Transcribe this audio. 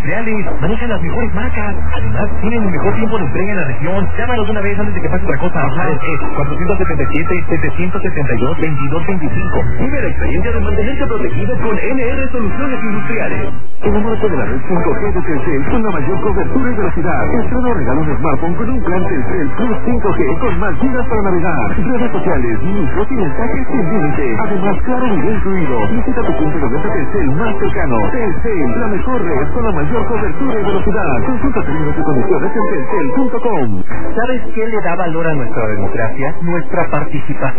industriales. Manejan las mejores marcas. Además, tienen el mejor tiempo de entrega en la región. Llámanos de una vez antes de que pase otra cosa. Es 477-772-2225. Vive la experiencia de mantenerse protegido con NR Soluciones Industriales. Enamórate de la red 5G de Telcel con la mayor cobertura y velocidad. Estrena o regala un smartphone con un plan Telcel Plus 5G con más gigas para navegar. Redes sociales, micros y mensajes sin límite. Además, claro video incluido. Visita tu punto de venta Telcel más cercano. Telcel, la mejor red con la mayor cobertura y velocidad. Consulta términos y condiciones en telcel.com. ¿Sabes qué le da valor a nuestra democracia? Nuestra participación.